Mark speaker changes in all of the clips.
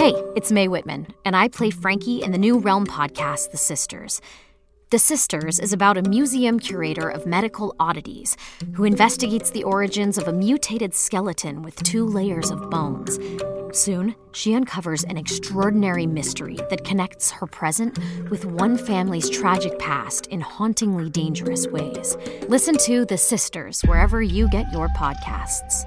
Speaker 1: Hey, it's Mae Whitman, and I play Frankie in the new Realm podcast, The Sisters. The Sisters is about a museum curator of medical oddities who investigates the origins of a mutated skeleton with 2 layers of bones. Soon, she uncovers an extraordinary mystery that connects her present with one family's tragic past in hauntingly dangerous ways. Listen to The Sisters wherever you get your podcasts.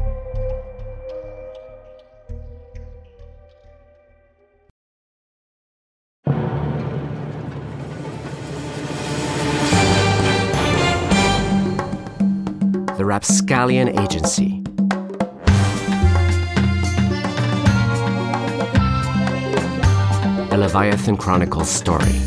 Speaker 2: The Rapscallion Agency. A Leviathan Chronicles story.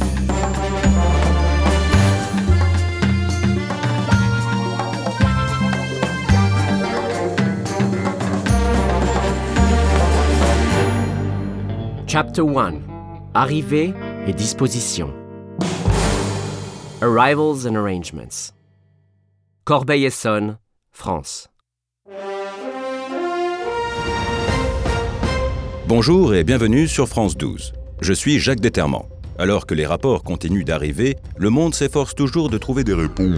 Speaker 2: Chapter 1. Arrivée et disposition. Arrivals and arrangements. Corbeil-Essonnes, France.
Speaker 3: Bonjour et bienvenue sur France 12. Je suis Jacques Determant. Alors que les rapports continuent d'arriver, le monde s'efforce toujours de trouver des réponses.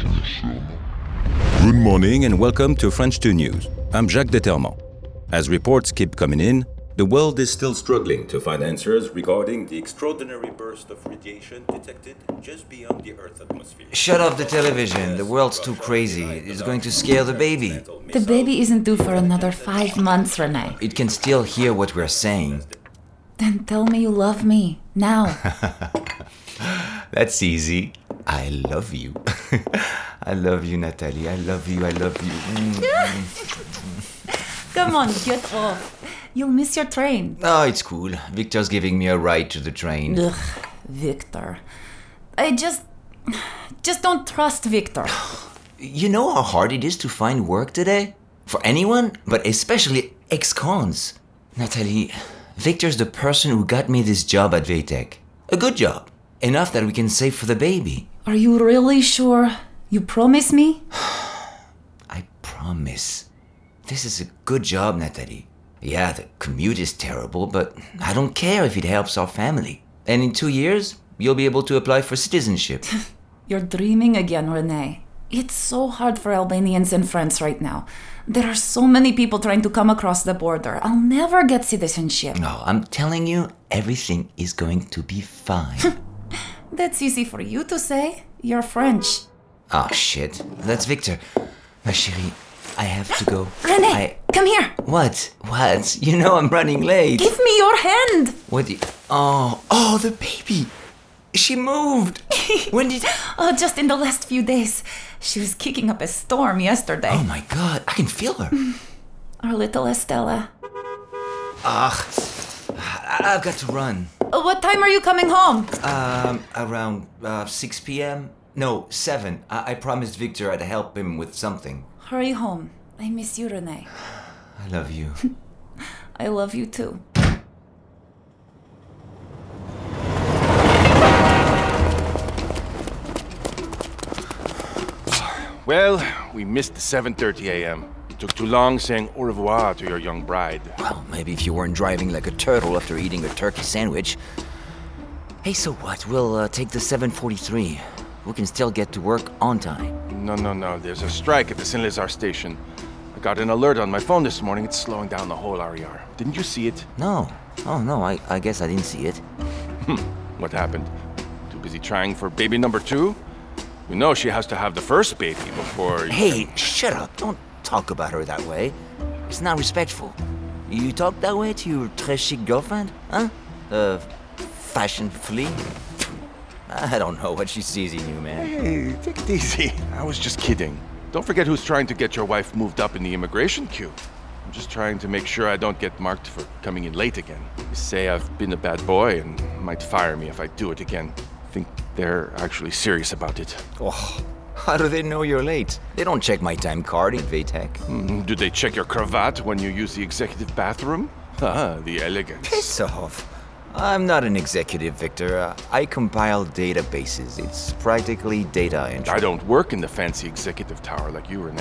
Speaker 3: Good morning and welcome to French 2 News. I'm Jacques Determant. As reports keep coming in, the world is still struggling to find answers regarding the extraordinary burst of radiation detected just beyond the Earth's atmosphere.
Speaker 4: Shut off the television. The world's too crazy. It's going to scare the baby.
Speaker 5: The baby isn't due for another 5 months, Renee.
Speaker 4: It can still hear what we're saying.
Speaker 5: Then tell me you love me, now.
Speaker 4: That's easy. I love you. I love you, Nathalie. I love you.
Speaker 5: Come on, get off. You'll miss your train.
Speaker 4: Oh, it's cool. Victor's giving me a ride to the train.
Speaker 5: Ugh, Victor. I just don't trust Victor.
Speaker 4: You know how hard it is to find work today? For anyone, but especially ex-cons. Nathalie, Victor's the person who got me this job at Vaytech. A good job. Enough that we can save for the baby.
Speaker 5: Are you really sure? You promise me?
Speaker 4: I promise. This is a good job, Nathalie. Yeah, the commute is terrible, but I don't care if it helps our family. And in 2 years, you'll be able to apply for citizenship.
Speaker 5: You're dreaming again, Renee. It's so hard for Albanians in France right now. There are so many people trying to come across the border. I'll never get citizenship.
Speaker 4: No, I'm telling you, everything is going to be fine.
Speaker 5: That's easy for you to say. You're French.
Speaker 4: Oh, shit. That's Victor. Ma chérie, I have to go.
Speaker 5: Renee, come here.
Speaker 4: What? What? You know I'm running late.
Speaker 5: Give me your hand.
Speaker 4: What? Oh, the baby. She moved. When did...
Speaker 5: Oh, just in the last few days. She was kicking up a storm yesterday.
Speaker 4: Oh my God, I can feel her.
Speaker 5: Our little Estella.
Speaker 4: Ugh. I've got to run.
Speaker 5: What time are you coming home?
Speaker 4: Around 6 p.m. No, 7. I promised Victor I'd help him with something.
Speaker 5: Hurry home. I miss you, Renee.
Speaker 4: I love you.
Speaker 5: I love you too.
Speaker 6: Well, we missed the 7:30 a.m. It took too long saying au revoir to your young bride.
Speaker 4: Well, maybe if you weren't driving like a turtle after eating a turkey sandwich. Hey, so what? We'll take the 7:43. We can still get to work on time.
Speaker 6: No. There's a strike at the Saint-Lazare station. I got an alert on my phone this morning. It's slowing down the whole RER. Didn't you see it?
Speaker 4: No. Oh, no, I guess I didn't see it.
Speaker 6: What happened? Too busy trying for baby number 2? You know she has to have the first baby before...
Speaker 4: Hey, shut up. Don't talk about her that way. It's not respectful. You talk that way to your très chic girlfriend? Huh? Fashion flea? I don't know what she sees in you, man.
Speaker 6: Hey, take it easy. I was just kidding. Don't forget who's trying to get your wife moved up in the immigration queue. I'm just trying to make sure I don't get marked for coming in late again. They say I've been a bad boy and might fire me if I do it again. I think they're actually serious about it.
Speaker 4: Oh, how do they know you're late? They don't check my time card in Vaytech.
Speaker 6: Do they check your cravat when you use the executive bathroom? Ah, the elegance.
Speaker 4: Piss off. I'm not an executive, Victor. I compile databases. It's practically data entry.
Speaker 6: I don't work in the fancy executive tower like you, Renee.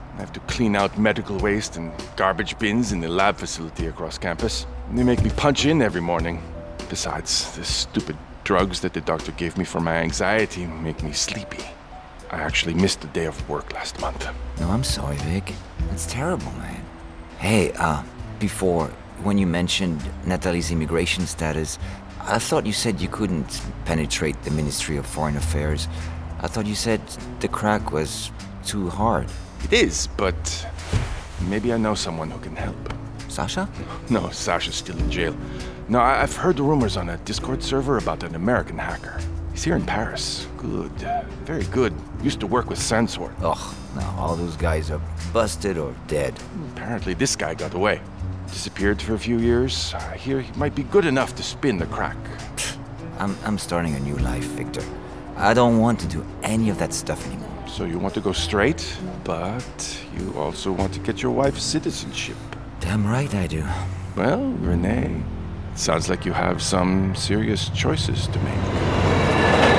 Speaker 6: I have to clean out medical waste and garbage bins in the lab facility across campus. And they make me punch in every morning. Besides, the stupid drugs that the doctor gave me for my anxiety make me sleepy. I actually missed a day of work last month.
Speaker 4: No, I'm sorry, Vic. It's terrible, man. Hey, before, when you mentioned Natalie's immigration status, I thought you said you couldn't penetrate the Ministry of Foreign Affairs. I thought you said the crack was too hard.
Speaker 6: It is, but maybe I know someone who can help.
Speaker 4: Sasha?
Speaker 6: No, Sasha's still in jail. No, I've heard the rumors on a Discord server about an American hacker. He's here in Paris. Good. Very good. Used to work with Sandsword.
Speaker 4: Ugh, no, all those guys are busted or dead.
Speaker 6: Apparently this guy got away. Disappeared for a few years. I hear he might be good enough to spin the crack.
Speaker 4: I'm starting a new life, Victor. I don't want to do any of that stuff anymore.
Speaker 6: So you want to go straight, but you also want to get your wife's citizenship.
Speaker 4: Damn right I do.
Speaker 6: Well, Renee, it sounds like you have some serious choices to make.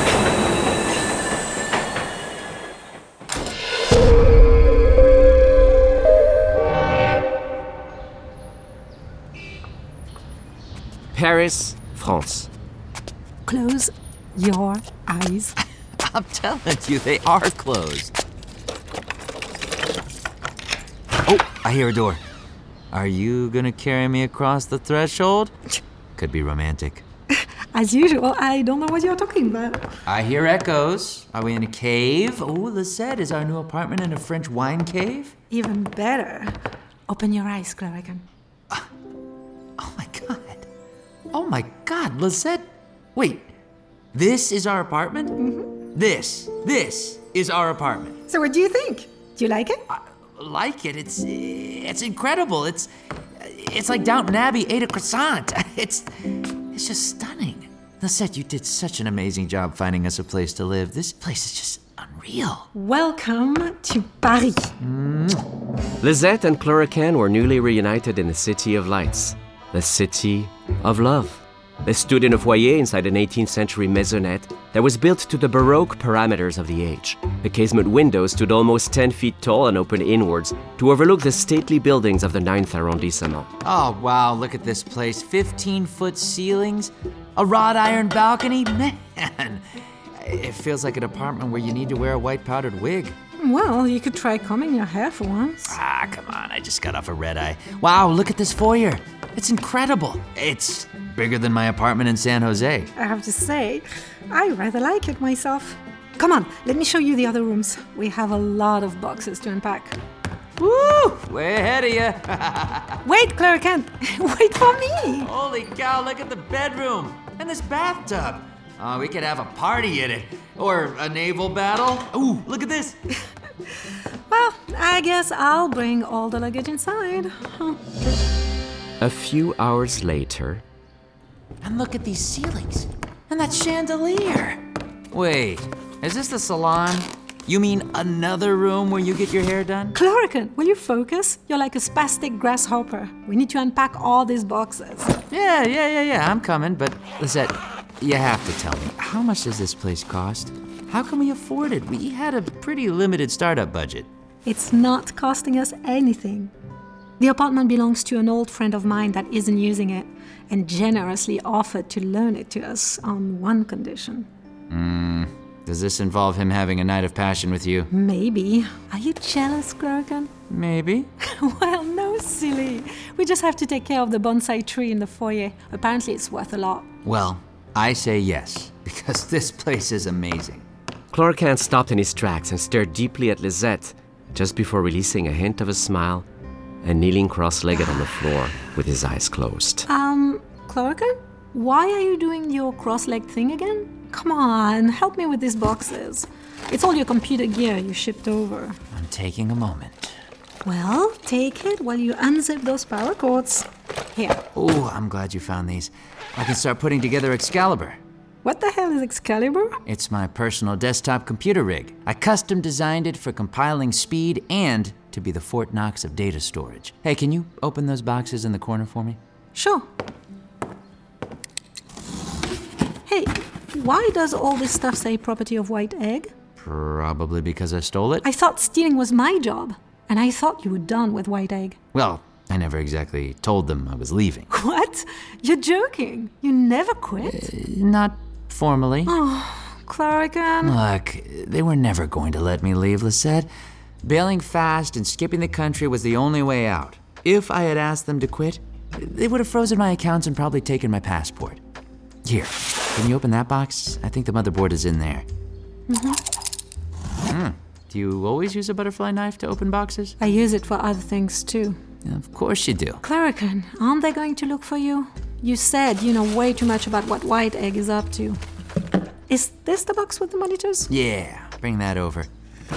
Speaker 2: Paris, France.
Speaker 7: Close your eyes.
Speaker 8: I'm telling you, they are closed. Oh, I hear a door. Are you gonna carry me across the threshold? Could be romantic.
Speaker 7: As usual, I don't know what you're talking about.
Speaker 8: I hear echoes. Are we in a cave? Oh, Lisette, is our new apartment in a French wine cave?
Speaker 7: Even better. Open your eyes, Clarican.
Speaker 8: Oh my god. Oh my god, Lisette. Wait, this is our apartment? Mm-hmm. This is our apartment.
Speaker 7: So what do you think? Do you like it?
Speaker 8: I like it. It's incredible. It's like Downton Abbey ate a croissant. It's just stunning. Lisette, you did such an amazing job finding us a place to live. This place is just unreal.
Speaker 7: Welcome to Paris.
Speaker 2: Lisette and Chlorocan were newly reunited in the City of Lights, the City of Love. They stood in a foyer inside an 18th century maisonette that was built to the Baroque parameters of the age. The casement windows stood almost 10 feet tall and opened inwards to overlook the stately buildings of the 9th arrondissement.
Speaker 8: Oh, wow, look at this place. 15-foot ceilings, a wrought iron balcony. Man, it feels like an apartment where you need to wear a white powdered wig.
Speaker 7: Well, you could try combing your hair for once.
Speaker 8: Ah, come on, I just got off a red eye. Wow, look at this foyer. It's incredible. It's bigger than my apartment in San Jose.
Speaker 7: I have to say, I rather like it myself. Come on, let me show you the other rooms. We have a lot of boxes to unpack.
Speaker 8: Woo! Way ahead of you.
Speaker 7: Wait, Clarican, wait for me.
Speaker 8: Holy cow, look at the bedroom and this bathtub. Oh, we could have a party in it. Or a naval battle. Ooh, look at this.
Speaker 7: Well, I guess I'll bring all the luggage inside.
Speaker 2: A few hours later...
Speaker 8: And look at these ceilings. And that chandelier. Wait, is this the salon? You mean another room where you get your hair done?
Speaker 7: Clarican, will you focus? You're like a spastic grasshopper. We need to unpack all these boxes.
Speaker 8: Yeah, I'm coming. But Lisette, you have to tell me, how much does this place cost? How can we afford it? We had a pretty limited startup budget.
Speaker 7: It's not costing us anything. The apartment belongs to an old friend of mine that isn't using it and generously offered to loan it to us on one condition.
Speaker 8: Does this involve him having a night of passion with you?
Speaker 7: Maybe. Are you jealous, Clarican?
Speaker 8: Maybe.
Speaker 7: Well, no, silly. We just have to take care of the bonsai tree in the foyer. Apparently it's worth a lot.
Speaker 8: Well, I say yes, because this place is amazing.
Speaker 2: Chlorocan stopped in his tracks and stared deeply at Lisette just before releasing a hint of a smile and kneeling cross-legged on the floor with his eyes closed.
Speaker 7: Clarican? Why are you doing your cross-legged thing again? Come on, help me with these boxes. It's all your computer gear you shipped over.
Speaker 8: I'm taking a moment.
Speaker 7: Well, take it while you unzip those power cords. Here.
Speaker 8: Oh, I'm glad you found these. I can start putting together Excalibur.
Speaker 7: What the hell is Excalibur?
Speaker 8: It's my personal desktop computer rig. I custom designed it for compiling speed and to be the Fort Knox of data storage. Hey, can you open those boxes in the corner for me?
Speaker 7: Sure. Hey, why does all this stuff say property of White Egg?
Speaker 8: Probably because I stole it.
Speaker 7: I thought stealing was my job, and I thought you were done with White Egg.
Speaker 8: Well, I never exactly told them I was leaving.
Speaker 7: What? You're joking. You never quit?
Speaker 8: Not formally.
Speaker 7: Clarican.
Speaker 8: Look, they were never going to let me leave, Lisette. Bailing fast and skipping the country was the only way out. If I had asked them to quit, they would have frozen my accounts and probably taken my passport. Here, can you open that box? I think the motherboard is in there. Do you always use a butterfly knife to open boxes?
Speaker 7: I use it for other things too.
Speaker 8: Of course you do.
Speaker 7: Clarican, aren't they going to look for you? You said you know way too much about what White Egg is up to. Is this the box with the monitors?
Speaker 8: Yeah, bring that over.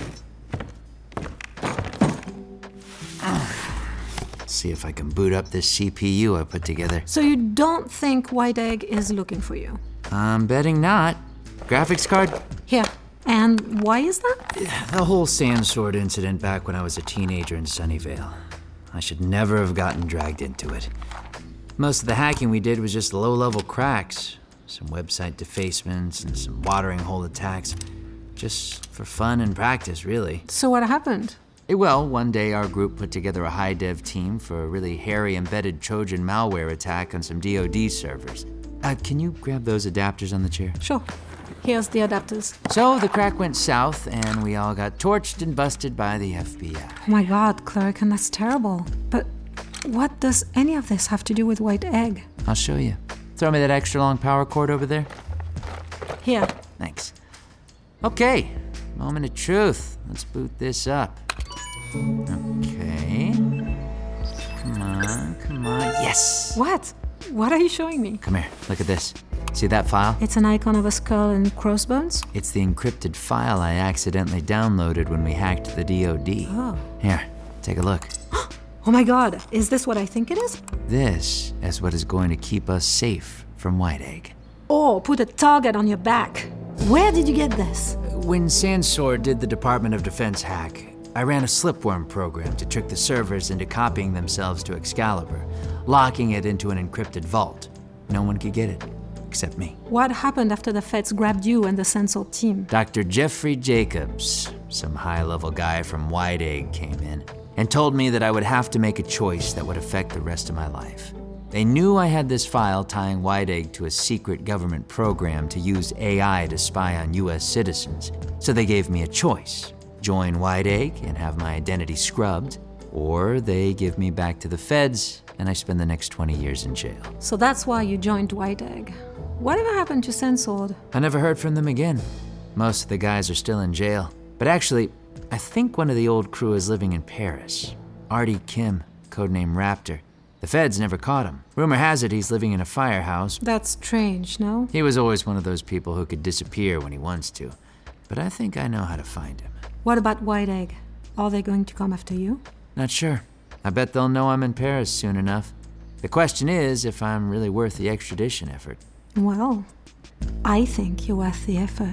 Speaker 8: See if I can boot up this CPU I put together.
Speaker 7: So you don't think White Egg is looking for you?
Speaker 8: I'm betting not. Graphics card?
Speaker 7: Here. And why is that?
Speaker 8: The whole Sandsword incident back when I was a teenager in Sunnyvale. I should never have gotten dragged into it. Most of the hacking we did was just low-level cracks. Some website defacements and some watering hole attacks. Just for fun and practice, really.
Speaker 7: So what happened?
Speaker 8: Well, one day our group put together a high-dev team for a really hairy embedded Trojan malware attack on some DoD servers. Can you grab those adapters on the chair?
Speaker 7: Sure. Here's the adapters.
Speaker 8: So the crack went south, and we all got torched and busted by the FBI.
Speaker 7: Oh my god, Clarican, that's terrible. But what does any of this have to do with White Egg?
Speaker 8: I'll show you. Throw me that extra long power cord over there.
Speaker 7: Here.
Speaker 8: Thanks. Okay, moment of truth. Let's boot this up. Okay. Come on. Yes!
Speaker 7: What? What are you showing me?
Speaker 8: Come here, look at this. See that file?
Speaker 7: It's an icon of a skull and crossbones?
Speaker 8: It's the encrypted file I accidentally downloaded when we hacked the DoD.
Speaker 7: Oh.
Speaker 8: Here, take a look.
Speaker 7: Oh my god, is this what I think it is?
Speaker 8: This is what is going to keep us safe from White Egg.
Speaker 7: Oh, put a target on your back. Where did you get this?
Speaker 8: When Sandsword did the Department of Defense hack, I ran a slipworm program to trick the servers into copying themselves to Excalibur, locking it into an encrypted vault. No one could get it, except me.
Speaker 7: What happened after the feds grabbed you and the Sensor team?
Speaker 8: Dr. Jeffrey Jacobs, some high-level guy from White Egg, came in and told me that I would have to make a choice that would affect the rest of my life. They knew I had this file tying White Egg to a secret government program to use AI to spy on US citizens, so they gave me a choice. Join White Egg and have my identity scrubbed, or they give me back to the feds and I spend the next 20 years in jail.
Speaker 7: So that's why you joined White Egg. Whatever happened to Sensor?
Speaker 8: I never heard from them again. Most of the guys are still in jail. But actually, I think one of the old crew is living in Paris. Artie Kim, codename Raptor. The feds never caught him. Rumor has it he's living in a firehouse.
Speaker 7: That's strange, no?
Speaker 8: He was always one of those people who could disappear when he wants to. But I think I know how to find him.
Speaker 7: What about White Egg? Are they going to come after you?
Speaker 8: Not sure. I bet they'll know I'm in Paris soon enough. The question is if I'm really worth the extradition effort.
Speaker 7: Well, I think you're worth the effort.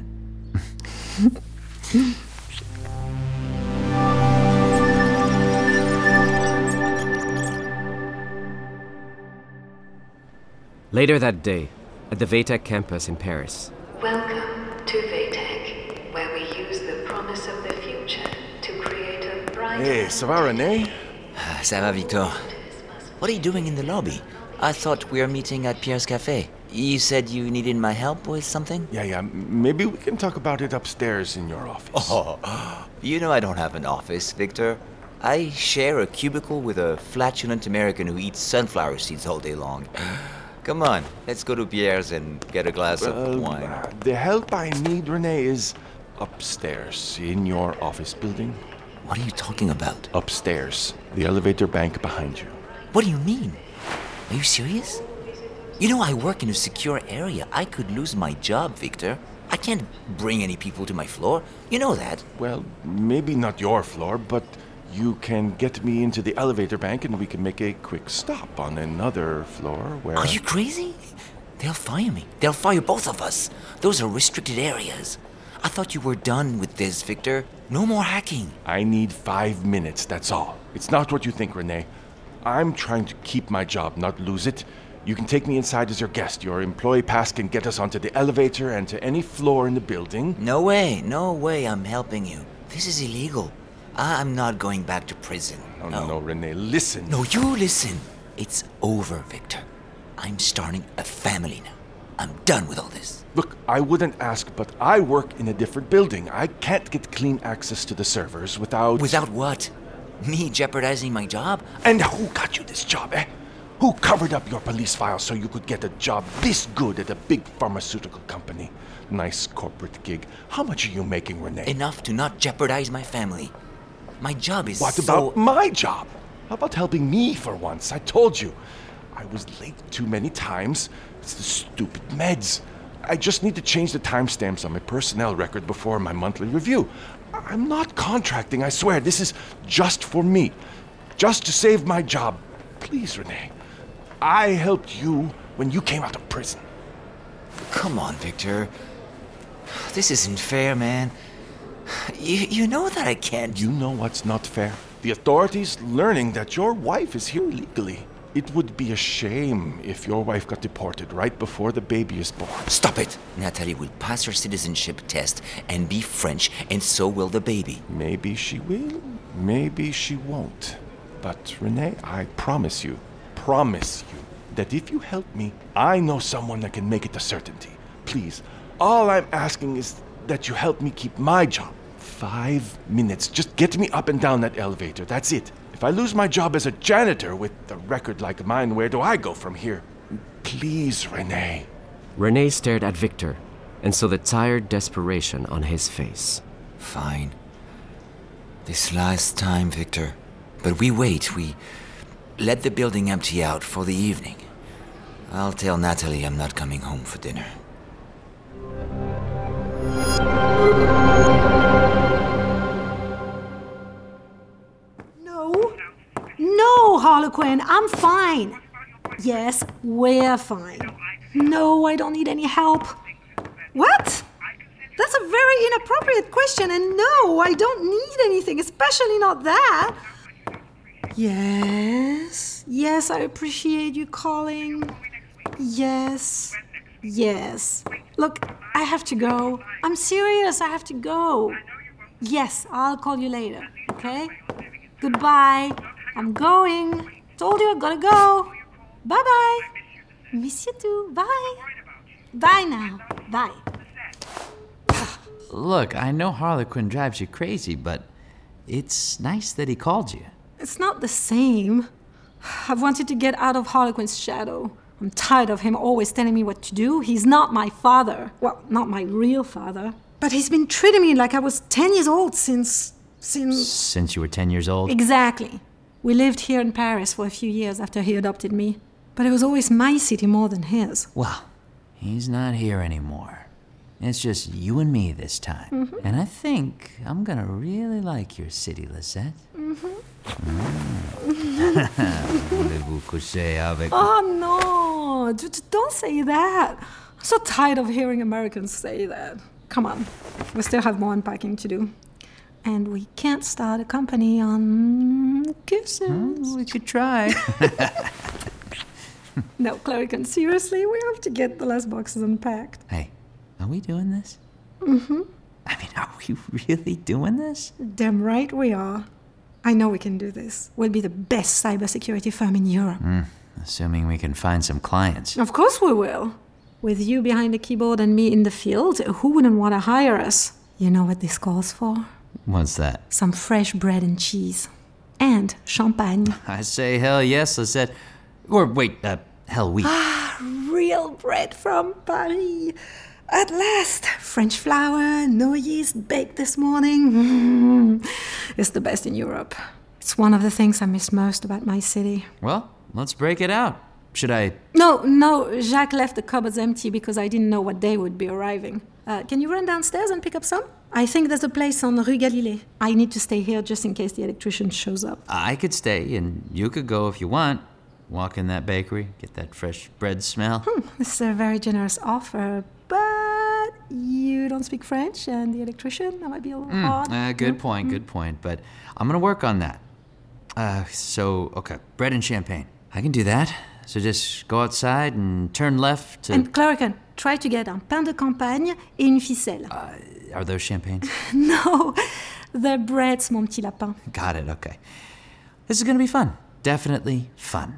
Speaker 2: Later that day, at the VTech campus in Paris.
Speaker 9: Welcome to VTech, where we use the promise of the future to create a brighter...
Speaker 6: Hey, ça va, René?
Speaker 4: Ça va, Victor. What are you doing in the lobby? I thought we were meeting at Pierre's Cafe. You said you needed my help with something?
Speaker 6: Yeah, maybe we can talk about it upstairs in your office.
Speaker 4: Oh, you know I don't have an office, Victor. I share a cubicle with a flatulent American who eats sunflower seeds all day long. Come on, let's go to Pierre's and get a glass of wine.
Speaker 6: The help I need, René, is upstairs in your office building.
Speaker 4: What are you talking about?
Speaker 6: Upstairs, the elevator bank behind you.
Speaker 4: What do you mean? Are you serious? You know I work in a secure area. I could lose my job, Victor. I can't bring any people to my floor. You know that.
Speaker 6: Well, maybe not your floor, but you can get me into the elevator bank and we can make a quick stop on another floor where...
Speaker 4: Are you crazy? They'll fire me. They'll fire both of us. Those are restricted areas. I thought you were done with this, Victor. No more hacking.
Speaker 6: I need 5 minutes, that's all. It's not what you think, René. I'm trying to keep my job, not lose it. You can take me inside as your guest. Your employee pass can get us onto the elevator and to any floor in the building.
Speaker 4: No way I'm helping you. This is illegal. I'm not going back to prison.
Speaker 6: No, Renee, listen.
Speaker 4: No, you listen. It's over, Victor. I'm starting a family now. I'm done with all this.
Speaker 6: Look, I wouldn't ask, but I work in a different building. I can't get clean access to the servers without...
Speaker 4: Without what? Me jeopardizing my job?
Speaker 6: And who got you this job, eh? Who covered up your police file so you could get a job this good at a big pharmaceutical company? Nice corporate gig. How much are you making, Renee?
Speaker 4: Enough to not jeopardize my family. My job is
Speaker 6: What about my job? How about helping me for once? I told you. I was late too many times. It's the stupid meds. I just need to change the timestamps on my personnel record before my monthly review. I'm not contracting, I swear. This is just for me. Just to save my job. Please, Renee. I helped you when you came out of prison.
Speaker 4: Come on, Victor. This isn't fair, man. You know that I can't...
Speaker 6: You know what's not fair? The authorities learning that your wife is here illegally. It would be a shame if your wife got deported right before the baby is born.
Speaker 4: Stop it! Natalie will pass her citizenship test and be French, and so will the baby.
Speaker 6: Maybe she will, maybe she won't. But Renee, I promise you, that if you help me, I know someone that can make it a certainty. Please, all I'm asking is that you help me keep my job. 5 minutes. Just get me up and down that elevator. That's it. If I lose my job as a janitor with a record like mine, where do I go from here? Please, Renee.
Speaker 2: Renee stared at Victor and saw the tired desperation on his face.
Speaker 4: Fine. This last time, Victor. But we wait. We let the building empty out for the evening. I'll tell Natalie I'm not coming home for dinner.
Speaker 7: No, Harlequin, I'm fine. Yes, we're fine. No, I don't need any help. What? That's a very inappropriate question, and no, I don't need anything, especially not that. Yes, I appreciate you calling. Yes. Look, I have to go. I'm serious, I have to go. Yes, I'll call you later, okay? Goodbye. I'm going. Told you I gotta go. Bye-bye. Miss you too. Bye. Bye now. Bye.
Speaker 8: Look, I know Harlequin drives you crazy, but it's nice that he called you.
Speaker 7: It's not the same. I've wanted to get out of Harlequin's shadow. I'm tired of him always telling me what to do. He's not my father. Well, not my real father. But he's been treating me like I was 10 years old since
Speaker 8: you were 10 years old?
Speaker 7: Exactly. We lived here in Paris for a few years after he adopted me. But it was always my city more than his.
Speaker 8: Well, he's not here anymore. It's just you and me this time.
Speaker 7: Mm-hmm.
Speaker 8: And I think I'm gonna really like your city, Lisette. Voulez-vous coucher avec...
Speaker 7: Oh, no. Don't say that. I'm so tired of hearing Americans say that. Come on. We still have more unpacking to do. And we can't start a company on kisses.
Speaker 8: We could try.
Speaker 7: No, Clarican, seriously, we have to get the last boxes unpacked.
Speaker 8: Hey, are we doing this?
Speaker 7: Mm-hmm.
Speaker 8: I mean, are we really doing this?
Speaker 7: Damn right we are. I know we can do this. We'll be the best cybersecurity firm in Europe.
Speaker 8: Assuming we can find some clients.
Speaker 7: Of course we will. With you behind the keyboard and me in the field, who wouldn't want to hire us? You know what this calls for?
Speaker 8: What's that?
Speaker 7: Some fresh bread and cheese. And champagne.
Speaker 8: I say hell yes, Lisette. Or wait, hell we.
Speaker 7: Real bread from Paris. At last. French flour, no yeast, baked this morning. It's the best in Europe. It's one of the things I miss most about my city.
Speaker 8: Well, let's break it out. Should I...
Speaker 7: No, Jacques left the cupboards empty because I didn't know what day would be arriving. Can you run downstairs and pick up some? I think there's a place on Rue Galilée. I need to stay here just in case the electrician shows up.
Speaker 8: I could stay, and you could go if you want. Walk in that bakery, get that fresh bread smell.
Speaker 7: This is a very generous offer, but you don't speak French, and the electrician, that might be a little hard.
Speaker 8: Good point, but I'm gonna work on that. Okay, bread and champagne. I can do that. So just go outside and turn left to...
Speaker 7: And Clorican, try to get un pain de campagne et une ficelle.
Speaker 8: Are those champagnes?
Speaker 7: No, they're breads, mon petit lapin.
Speaker 8: Got it, okay. This is gonna be fun. Definitely fun.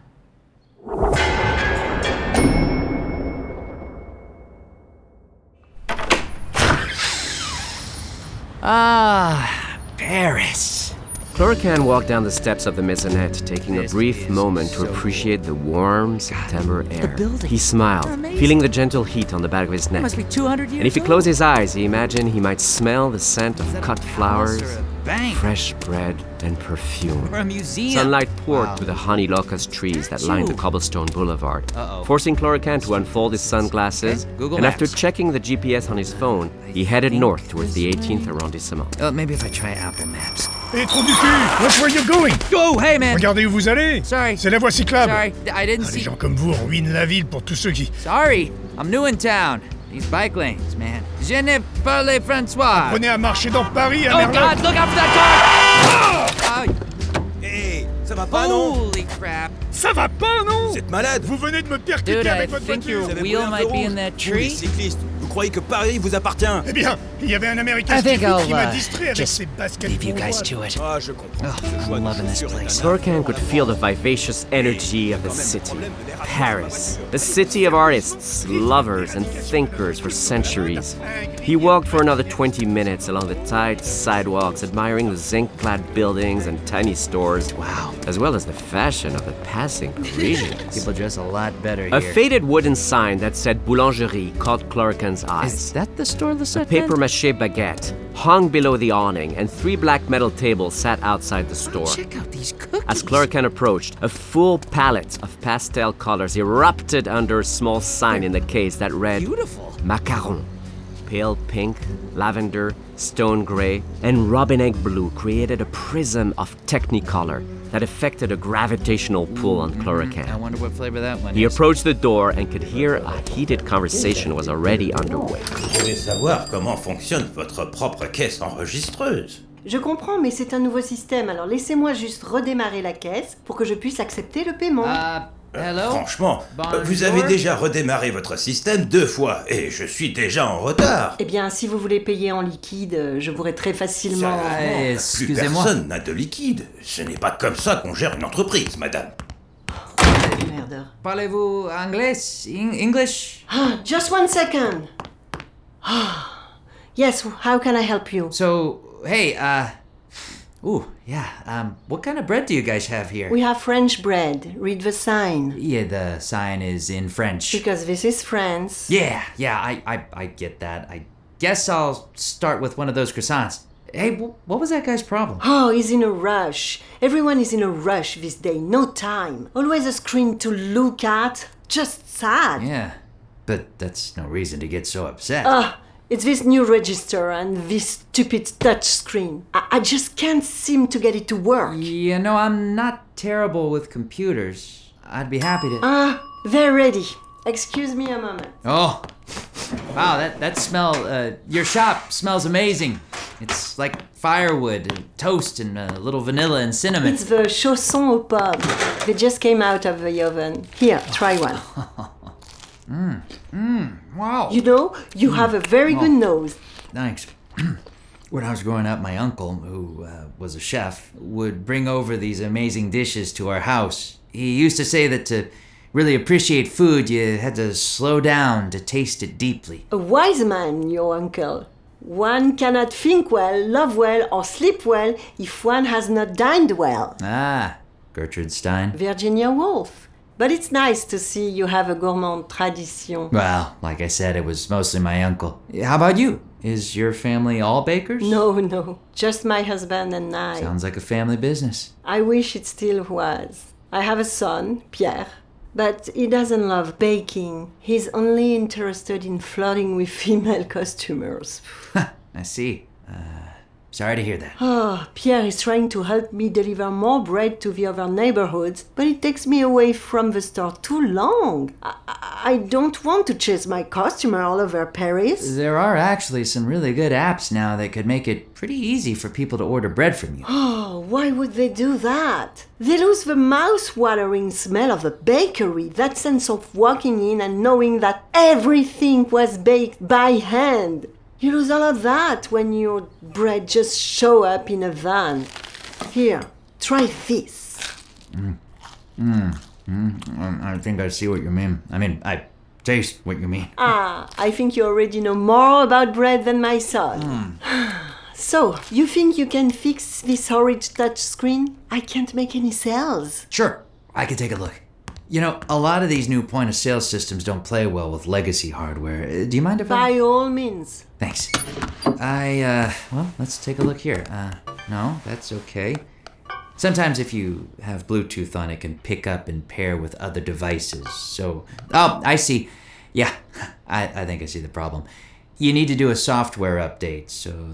Speaker 8: Ah, Paris.
Speaker 2: Clorican walked down the steps of the maisonette, taking a brief moment to appreciate the warm September air.
Speaker 8: building.
Speaker 2: He smiled, feeling the gentle heat on the back of his neck.
Speaker 8: Must be 200 years
Speaker 2: And if he
Speaker 8: old.
Speaker 2: closed his eyes, he imagined he might smell the scent of cut flowers,
Speaker 8: Or a bank.
Speaker 2: fresh bread, and perfume.
Speaker 8: Or a museum.
Speaker 2: Sunlight poured
Speaker 8: Wow.
Speaker 2: through the honey locust trees that lined the cobblestone boulevard,
Speaker 8: Uh-oh.
Speaker 2: forcing Clorican to unfold his sunglasses.
Speaker 8: Okay, Google
Speaker 2: and after
Speaker 8: Maps.
Speaker 2: checking the GPS on his phone, he headed north towards the 18th arrondissement.
Speaker 8: Maybe if I try Apple Maps.
Speaker 10: Hé, trou du cul! Watch where you're going!
Speaker 8: Oh, hey, man!
Speaker 10: Regardez où vous allez!
Speaker 8: Sorry.
Speaker 10: C'est la voie cyclable!
Speaker 8: Sorry, I didn't
Speaker 10: Ah, les
Speaker 8: see...
Speaker 10: gens comme vous ruinent la ville pour tous ceux qui...
Speaker 8: Sorry, I'm new in town. These bike lanes, man. Je ne parle François.
Speaker 10: Prenez à marcher dans Paris, à
Speaker 8: Oh,
Speaker 10: Merlin.
Speaker 8: God, look out for that car!
Speaker 11: Hé, ça va pas, non?
Speaker 8: Holy crap.
Speaker 10: Ça va pas, non?
Speaker 11: Vous êtes malade?
Speaker 10: Vous venez de me percuter
Speaker 8: Dude, I
Speaker 10: avec votre
Speaker 8: think
Speaker 10: voiture!
Speaker 8: your
Speaker 11: Vous avez
Speaker 8: wheel
Speaker 11: brûlé un
Speaker 8: might
Speaker 11: feu
Speaker 8: be
Speaker 11: rouge.
Speaker 8: in that
Speaker 11: Vous, les
Speaker 8: tree.
Speaker 11: cyclistes, vous croyez que Paris vous appartient?
Speaker 10: Eh bien, il y avait un Américain
Speaker 12: I think
Speaker 10: stupide qui
Speaker 12: I'll
Speaker 10: m'a distrait avec ses baskets
Speaker 12: leave you guys
Speaker 10: bourgeoises.
Speaker 12: to it.
Speaker 11: Ah, je comprends. Ce
Speaker 12: I'm
Speaker 11: choix de
Speaker 12: loving this
Speaker 11: chaussures est
Speaker 12: place.
Speaker 11: un
Speaker 2: Clorican could feel the vivacious energy of the city. Paris, the city of artists, lovers, and thinkers for centuries. He walked for another 20 minutes along the tight sidewalks, admiring the zinc-clad buildings and tiny stores, as well as the fashion of the passing Parisians.
Speaker 8: People dress a lot better
Speaker 2: A
Speaker 8: here.
Speaker 2: faded wooden sign that said Boulangerie caught Clorican's eyes.
Speaker 8: Is that the store, Lisette?
Speaker 2: Papier-mâché baguette hung below the awning, and 3 black metal tables sat outside the store.
Speaker 8: Check out these cookies.
Speaker 2: As Clorican approached, a full palette of pastel colors erupted under a small sign in the case that read
Speaker 8: Beautiful.
Speaker 2: Macaron. Pale pink, lavender, stone gray, and robin egg blue created a prism of technicolor that affected a gravitational pull on Clorican.
Speaker 8: I wonder what flavor that one
Speaker 2: He
Speaker 8: is.
Speaker 2: approached the door and could hear a heated conversation was already underway.
Speaker 3: Je voulais savoir comment fonctionne votre propre caisse enregistreuse.
Speaker 13: Je comprends, mais c'est un nouveau système, alors laissez-moi juste redémarrer la caisse pour que je puisse accepter le paiement.
Speaker 8: Hello?
Speaker 3: Franchement,
Speaker 8: Bonjour.
Speaker 3: vous avez déjà redémarré votre système 2 fois et je suis déjà en retard.
Speaker 13: Eh bien, si vous voulez payer en liquide, je pourrais très facilement...
Speaker 3: Plus
Speaker 8: Excusez-moi.
Speaker 3: personne n'a de liquide. Ce n'est pas comme ça qu'on gère une entreprise, madame.
Speaker 13: Merde.
Speaker 8: Parlez-vous anglais? English?
Speaker 13: Ah, just one second. Yes, how can I help you?
Speaker 8: So, hey, what kind of bread do you guys have here?
Speaker 13: We have French bread. Read the sign.
Speaker 8: Yeah, the sign is in French.
Speaker 13: Because this is France.
Speaker 8: Yeah, I get that. I guess I'll start with one of those croissants. Hey, what was that guy's problem?
Speaker 13: Oh, he's in a rush. Everyone is in a rush this day. No time. Always a screen to look at. Just sad.
Speaker 8: Yeah, but that's no reason to get so upset.
Speaker 13: It's this new register and this stupid touch screen. I just can't seem to get it to work.
Speaker 8: You know, I'm not terrible with computers. I'd be happy to...
Speaker 13: They're ready. Excuse me a moment.
Speaker 8: Oh, wow, that smell, your shop smells amazing. It's like firewood and toast and a little vanilla and cinnamon.
Speaker 13: It's the chausson au pomme. They just came out of the oven. Here, try one.
Speaker 8: Wow.
Speaker 13: You know, you have a very good nose.
Speaker 8: Thanks. When I was growing up, my uncle, who was a chef, would bring over these amazing dishes to our house. He used to say that to really appreciate food, you had to slow down to taste it deeply.
Speaker 13: A wise man, your uncle. One cannot think well, love well, or sleep well if one has not dined well.
Speaker 8: Ah, Gertrude Stein.
Speaker 13: Virginia Woolf. But it's nice to see you have a gourmand tradition.
Speaker 8: Well, like I said, it was mostly my uncle. How about you? Is your family all bakers?
Speaker 13: No, just my husband and I.
Speaker 8: Sounds like a family business.
Speaker 13: I wish it still was. I have a son, Pierre, but he doesn't love baking. He's only interested in flirting with female customers.
Speaker 8: I see. Sorry to hear that.
Speaker 13: Pierre is trying to help me deliver more bread to the other neighborhoods, but it takes me away from the store too long. I don't want to chase my customer all over Paris.
Speaker 8: There are actually some really good apps now that could make it pretty easy for people to order bread from you.
Speaker 13: Oh, why would they do that? They lose the mouth-watering smell of the bakery, that sense of walking in and knowing that everything was baked by hand. You lose all of that when your bread just show up in a van. Here, try this.
Speaker 8: I think I see what you mean. I mean, I taste what you mean.
Speaker 13: I think you already know more about bread than my son. So, you think you can fix this horrid touchscreen? I can't make any sales.
Speaker 8: Sure, I can take a look. You know, a lot of these new point-of-sale systems don't play well with legacy hardware. Do you mind if
Speaker 13: By all means.
Speaker 8: Thanks. Well, let's take a look here. No, that's okay. Sometimes if you have Bluetooth on, it can pick up and pair with other devices. So, oh, I see. Yeah, I think I see the problem. You need to do a software update so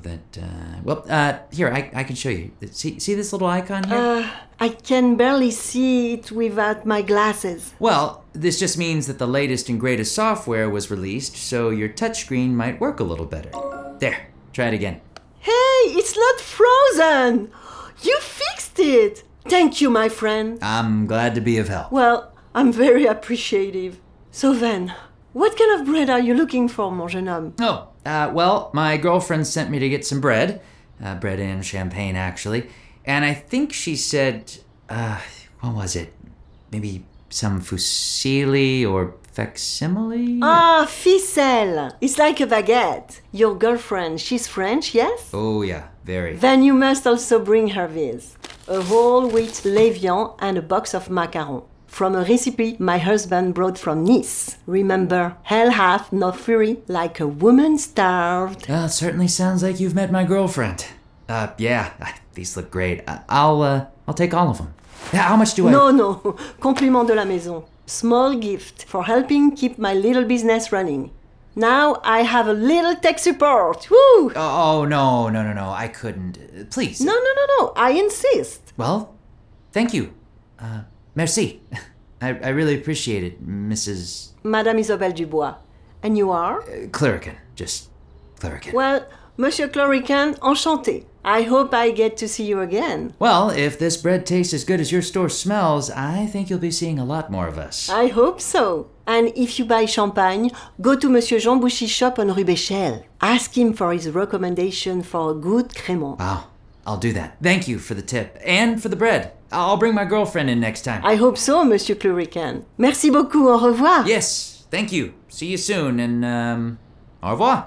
Speaker 8: that, here, I can show you. See this little icon here?
Speaker 13: I can barely see it without my glasses.
Speaker 8: Well, this just means that the latest and greatest software was released, so your touchscreen might work a little better. There, try it again.
Speaker 13: Hey, it's not frozen! You fixed it! Thank you, my friend.
Speaker 8: I'm glad to be of help.
Speaker 13: Well, I'm very appreciative. So then, what kind of bread are you looking for, mon jeune homme?
Speaker 8: Oh, well, my girlfriend sent me to get some bread. Bread and champagne, actually. And I think she said, what was it? Maybe some fusilli or facsimile?
Speaker 13: Ah, ficelle. It's like a baguette. Your girlfriend, she's French, yes?
Speaker 8: Oh, yeah, very.
Speaker 13: Then you must also bring her this. A whole wheat levain and a box of macarons. From a recipe my husband brought from Nice. Remember, hell hath no fury like a woman starved.
Speaker 8: It certainly sounds like you've met my girlfriend. Yeah, these look great. I'll take all of them. How much do I...
Speaker 13: No, compliment de la maison. Small gift for helping keep my little business running. Now I have a little tech support. Woo!
Speaker 8: Oh, no, I couldn't. Please.
Speaker 13: No, I insist.
Speaker 8: Well, thank you. Merci. I really appreciate it, Mrs...
Speaker 13: Madame Isabelle Dubois. And you are?
Speaker 8: Clerican. Just Clerican.
Speaker 13: Well, Monsieur Clerican, enchanté. I hope I get to see you again.
Speaker 8: Well, if this bread tastes as good as your store smells, I think you'll be seeing a lot more of us.
Speaker 13: I hope so. And if you buy champagne, go to Monsieur Jean Bouchy's shop on Rue Béchelle. Ask him for his recommendation for a good crémant.
Speaker 8: Wow, I'll do that. Thank you for the tip. And for the bread. I'll bring my girlfriend in next time.
Speaker 13: I hope so, Monsieur Clerican. Merci beaucoup, au revoir.
Speaker 8: Yes, thank you. See you soon, and, au revoir.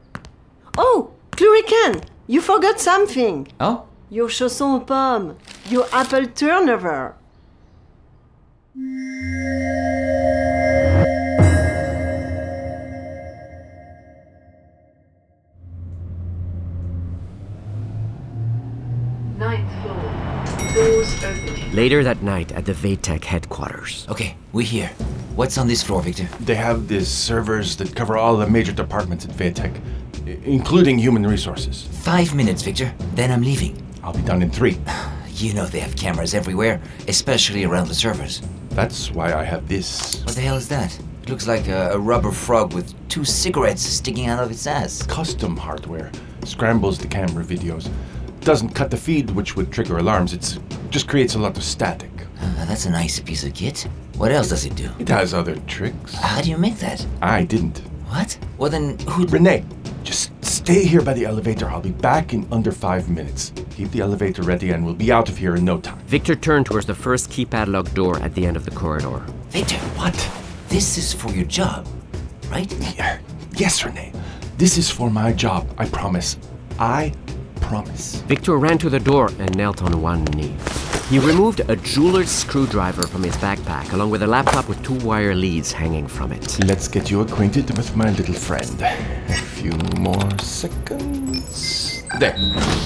Speaker 13: Oh, Clerican, you forgot something.
Speaker 8: Oh?
Speaker 13: Your chausson aux pommes. Your apple turnover.
Speaker 9: Ninth floor. Doors opening.
Speaker 2: Later that night at the VTech headquarters.
Speaker 4: Okay, we're here. What's on this floor, Victor?
Speaker 6: They have these servers that cover all the major departments at VTech, including human resources.
Speaker 4: 5 minutes, Victor. Then I'm leaving.
Speaker 6: I'll be done in 3.
Speaker 4: You know they have cameras everywhere, especially around the servers.
Speaker 6: That's why I have this.
Speaker 4: What the hell is that? It looks like a rubber frog with 2 cigarettes sticking out of its ass.
Speaker 6: Custom hardware. Scrambles the camera videos. Doesn't cut the feed, which would trigger alarms. It just creates a lot of static.
Speaker 4: That's a nice piece of kit. What else does it do?
Speaker 6: It has other tricks.
Speaker 4: How do you make that?
Speaker 6: I didn't.
Speaker 4: What? Well then, who...
Speaker 6: Renee, just stay here by the elevator. I'll be back in under 5 minutes. Keep the elevator ready and we'll be out of here in no time.
Speaker 2: Victor turned towards the first keypad locked door at the end of the corridor.
Speaker 4: Victor,
Speaker 6: what?
Speaker 4: This is for your job, right?
Speaker 6: Yeah. Yes, Renee. This is for my job, I promise. I promise.
Speaker 2: Victor ran to the door and knelt on one knee. He removed a jeweler's screwdriver from his backpack, along with a laptop with 2 wire leads hanging from it.
Speaker 6: Let's get you acquainted with my little friend. A few more seconds. There.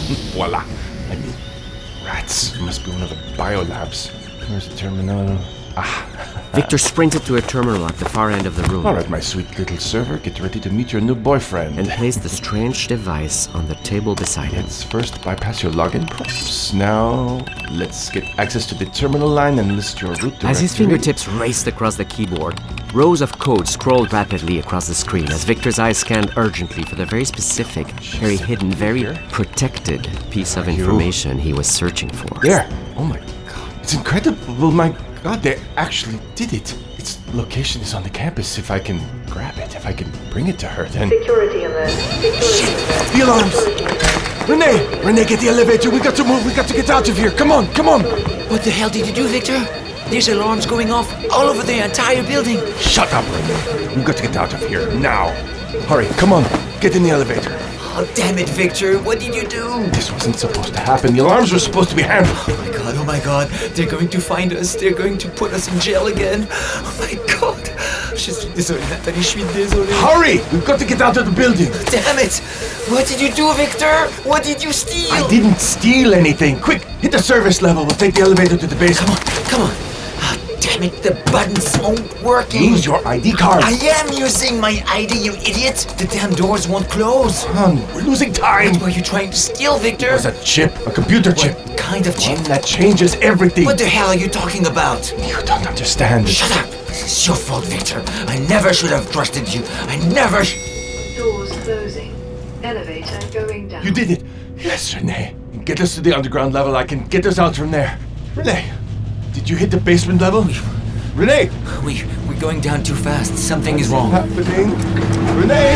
Speaker 6: Voila. I mean, rats. It must be one of the biolabs. Here's the terminal.
Speaker 2: Victor sprinted to a terminal at the far end of the room.
Speaker 6: All right, my sweet little server, get ready to meet your new boyfriend.
Speaker 2: And placed the strange device on the table beside him.
Speaker 6: Let's first bypass your login prompts. Now, let's get access to the terminal line and list your root directory.
Speaker 2: As his fingertips raced across the keyboard, rows of code scrolled rapidly across the screen as Victor's eyes scanned urgently for the very specific, very hidden, very protected piece of information he was searching for.
Speaker 6: There! Oh my god, it's incredible, my god, they actually did it. Its location is on the campus. If I can grab it, if I can bring it to her, then...
Speaker 9: Security alert.
Speaker 6: The alarms! Renee, get the elevator. We got to move. We got to get out of here. Come on.
Speaker 4: What the hell did you do, Victor? There's alarms going off all over the entire building.
Speaker 6: Shut up, Renee. We've got to get out of here now. Hurry, come on. Get in the elevator.
Speaker 4: Oh, damn it, Victor. What did you do?
Speaker 6: This wasn't supposed to happen. The alarms were supposed to be handled.
Speaker 4: Oh my god. They're going to find us. They're going to put us in jail again. Oh my god. Je suis désolé, Nathalie. Je suis désolé.
Speaker 6: Hurry! We've got to get out of the building.
Speaker 4: Damn it. What did you do, Victor? What did you steal?
Speaker 6: I didn't steal anything. Quick, hit the service level. We'll take the elevator to the basement.
Speaker 4: Come on. Damn it, the buttons aren't working.
Speaker 6: Use your ID card.
Speaker 4: I am using my ID, you idiot. The damn doors won't close.
Speaker 6: We're losing time.
Speaker 4: What were you trying to steal, Victor?
Speaker 6: It was a chip, a computer chip.
Speaker 4: What kind of chip?
Speaker 6: One that changes everything.
Speaker 4: What the hell are you talking about?
Speaker 6: You don't understand.
Speaker 4: Shut up. It's your fault, Victor. I never should have trusted you. I never
Speaker 9: Doors closing. Elevator going down.
Speaker 6: You did it. Yes, Renee. Get us to the underground level. I can get us out from there. Renee. Did you hit the basement level? Renee!
Speaker 4: We're going down too fast. Something is wrong.
Speaker 6: What's happening? Renee!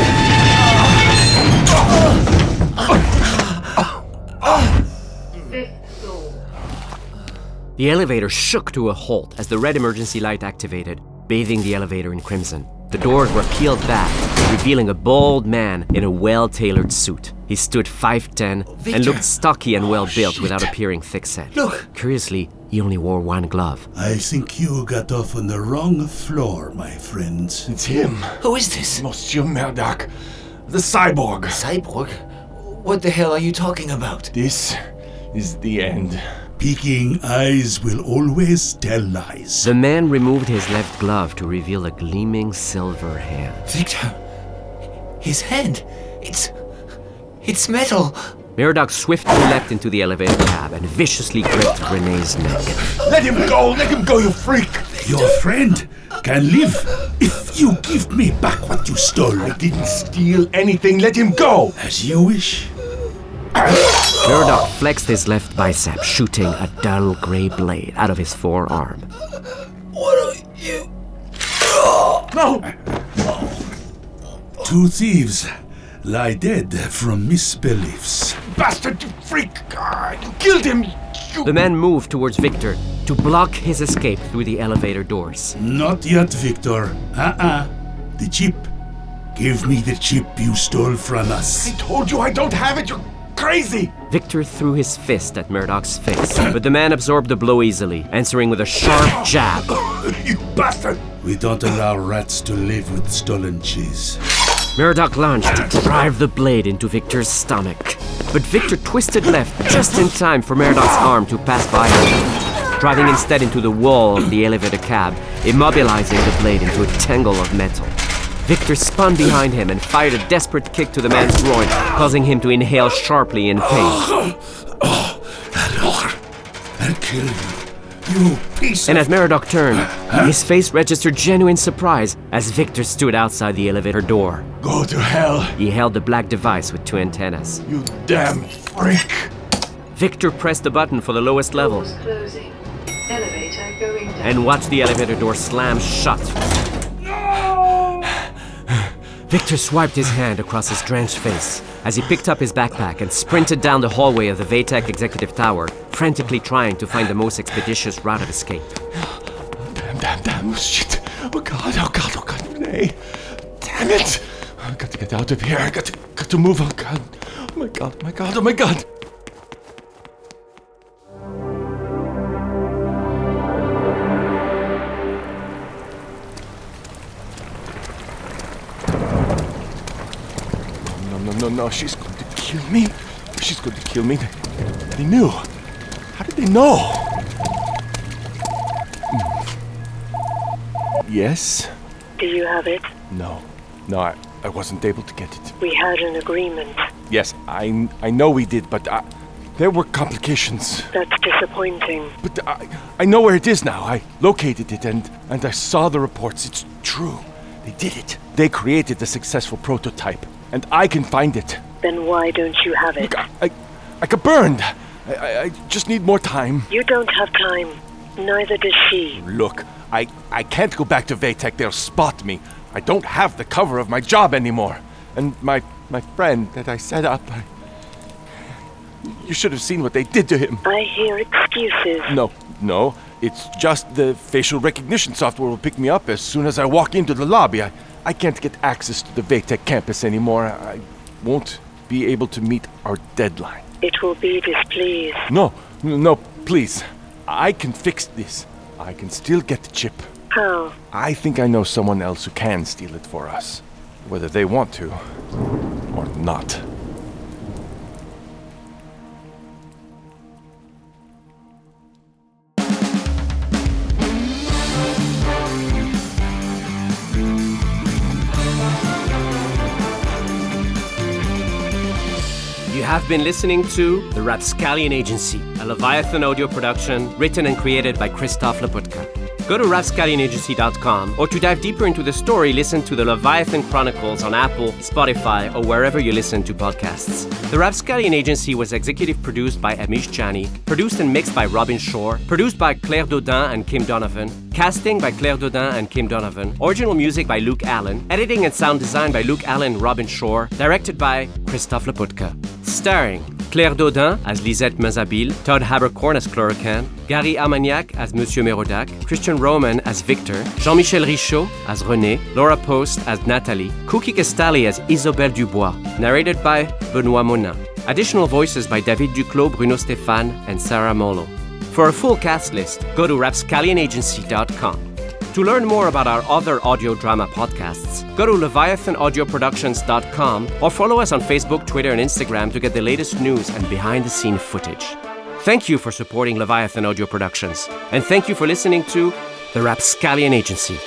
Speaker 9: Fifth floor.
Speaker 2: The elevator shook to a halt as the red emergency light activated, bathing the elevator in crimson. The doors were peeled back, revealing a bald man in a well-tailored suit. He stood 5'10" and looked stocky and well-built without appearing thick-set.
Speaker 4: Look!
Speaker 2: Curiously, he only wore one glove.
Speaker 10: I think you got off on the wrong floor, my friends.
Speaker 6: It's him.
Speaker 4: Who is this?
Speaker 6: Monsieur Murdoch. The cyborg.
Speaker 4: Cyborg? What the hell are you talking about?
Speaker 6: This is the end.
Speaker 10: Peeking eyes will always tell lies.
Speaker 2: The man removed his left glove to reveal a gleaming silver hand.
Speaker 4: Victor, his hand. It's metal.
Speaker 2: Murdoch swiftly leapt into the elevator cab and viciously gripped Renee's neck.
Speaker 6: Let him go, you freak!
Speaker 10: Your friend can live if you give me back what you stole.
Speaker 6: I didn't steal anything, let him go!
Speaker 10: As you wish.
Speaker 2: Murdoch flexed his left bicep, shooting a dull gray blade out of his forearm.
Speaker 4: What are you?
Speaker 6: No!
Speaker 10: 2 thieves lie dead from misbeliefs.
Speaker 6: Bastard, you freak! You killed him!
Speaker 2: The man moved towards Victor to block his escape through the elevator doors.
Speaker 10: Not yet, Victor. The chip. Give me the chip you stole from us.
Speaker 6: I told you I don't have it, you're crazy!
Speaker 2: Victor threw his fist at Murdoch's face, but the man absorbed the blow easily, answering with a sharp jab.
Speaker 6: You bastard!
Speaker 10: We don't allow rats to live with stolen cheese.
Speaker 2: Murdoch lunged to drive the blade into Victor's stomach, but Victor twisted left just in time for Murdoch's arm to pass by him, driving instead into the wall of the elevator cab, immobilizing the blade into a tangle of metal. Victor spun behind him and fired a desperate kick to the man's groin, causing him to inhale sharply in pain.
Speaker 10: I'll kill you piece
Speaker 2: And as Murdoch turned, his face registered genuine surprise as Victor stood outside the elevator door.
Speaker 6: Go to hell!
Speaker 2: He held the black device with 2 antennas.
Speaker 6: You damn freak!
Speaker 2: Victor pressed the button for the lowest level
Speaker 9: Doors closing. Elevator going down.
Speaker 2: and watched the elevator door slam shut. Victor swiped his hand across his drenched face as he picked up his backpack and sprinted down the hallway of the VTech Executive Tower, frantically trying to find the most expeditious route of escape.
Speaker 6: Damn, shit. Oh God, Renee. Damn it. I got to get out of here. I got to move. Oh God. Oh my God. No, she's going to kill me. They knew. How did they know? Yes?
Speaker 9: Do you have it?
Speaker 6: No. No, I wasn't able to get it.
Speaker 9: We had an agreement.
Speaker 6: Yes, I know we did, but there were complications.
Speaker 9: That's disappointing.
Speaker 6: But I know where it is now. I located it and I saw the reports. It's true. They did it. They created the successful prototype, and I can find it.
Speaker 9: Then why don't you have it?
Speaker 6: Look, I got burned. I just need more time.
Speaker 9: You don't have time. Neither does she.
Speaker 6: Look, I can't go back to Vatek. They'll spot me. I don't have the cover of my job anymore. And my friend that I set up, you should have seen what they did to him.
Speaker 9: I hear excuses.
Speaker 6: No. It's just the facial recognition software will pick me up as soon as I walk into the lobby. I can't get access to the Vatek campus anymore. I won't be able to meet our deadline.
Speaker 9: It will be displeased.
Speaker 6: No, please. I can fix this. I can still get the chip.
Speaker 9: How?
Speaker 6: I think I know someone else who can steal it for us. Whether they want to or not.
Speaker 2: You have been listening to The Rapscallion Agency, a Leviathan audio production written and created by Christophe Laputka. Go to rapscallionagency.com, or to dive deeper into the story, listen to the Leviathan Chronicles on Apple, Spotify, or wherever you listen to podcasts. The Rapscallion Agency was executive produced by Amish Chani, produced and mixed by Robin Shore, produced by Claire Dodin and Kim Donovan, casting by Claire Dodin and Kim Donovan, original music by Luke Allen, editing and sound design by Luke Allen and Robin Shore, directed by Christophe Laputka. Starring Claire Dodin as Lisette Mazabil, Todd Habercorn as Chlorocan, Gary Armagnac as Monsieur Merodach, Christian Roman as Victor, Jean-Michel Richaud as René, Laura Post as Nathalie, Cookie Castali as Isobel Dubois, narrated by Benoît Monin. Additional voices by David Duclos, Bruno Stéphane, and Sarah Molo. For a full cast list, go to rapscallionagency.com. To learn more about our other audio drama podcasts, go to leviathanaudioproductions.com or follow us on Facebook, Twitter, and Instagram to get the latest news and behind-the-scene footage. Thank you for supporting Leviathan Audio Productions, and thank you for listening to The Rapscallion Agency.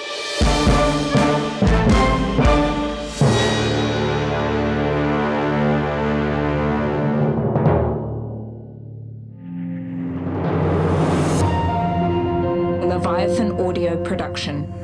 Speaker 12: Leviathan Audio Production.